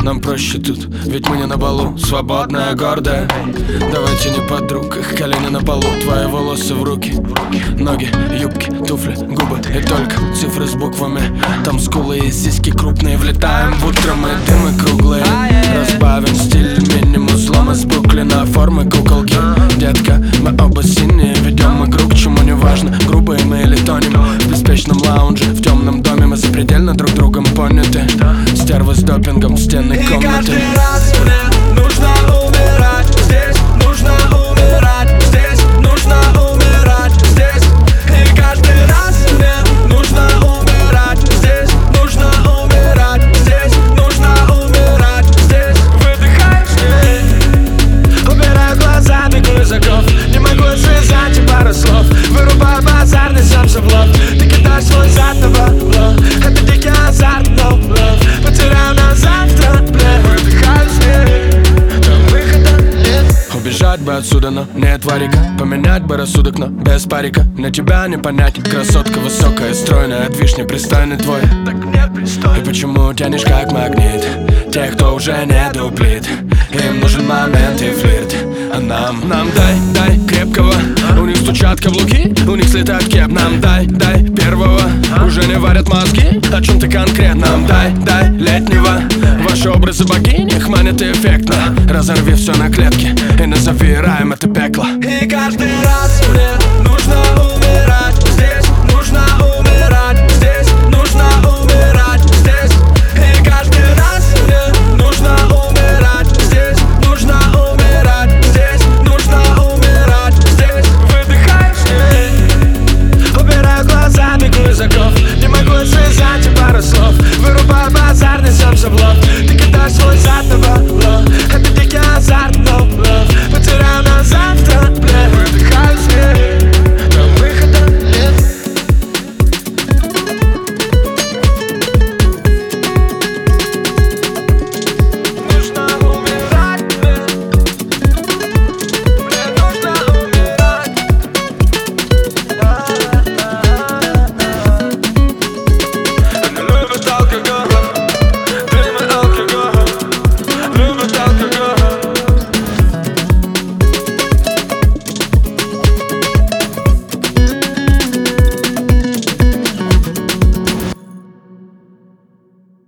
нам проще тут, ведь мы не на балу. Свободная, гордая, давайте не подруг. Их колени на полу, твои волосы в руки. Ноги, юбки, туфли, губы и только цифры с буквами. Там скулы и сиськи крупные. Влетаем в утро, мы дымы круглые. Разбавим стиль мини-музлом из Бруклина. Формы куколки, детка, мы оба синие. Ведем игру, к чему не важно, грубые мы или тонем. В беспечном лаунже, в темном доме мы запредельно друг другом поняты. Стервы с допингом, стены комнаты. И каждый раз мне нужно умирать здесь, нужно умирать здесь, нужно умирать здесь. И каждый раз мне нужно умирать здесь, нужно умирать здесь, нужно умирать здесь. Выдыхаю здесь, убираю глаза, бегу из оков. Не могу связать и пару слов. Вырубаю базарный сам в лоб. Ты кидаешь свой зад на бабло. Это дикий азарт, no love. Потеряю на завтра, бля. Выдыхаю здесь, там выхода нет. Убежать бы отсюда, но нет варика. Поменять бы рассудок, но без парика. На тебя не понять, красотка высокая, стройная. От вишни пристойный твой. Так нет пристойно. И почему тянешь как магнит тех, кто уже не дуплит. Им нужен момент и флирт. А нам дай крепкого. У них стучат каблуки, у них слетает кеп. Нам дай первого. Уже не варят мозги, о чем ты конкретно. Нам дай летнего. Ваши образы богини их манят эффектно. Разорви все на клетки и назови раем это пекло. И каждый раз мне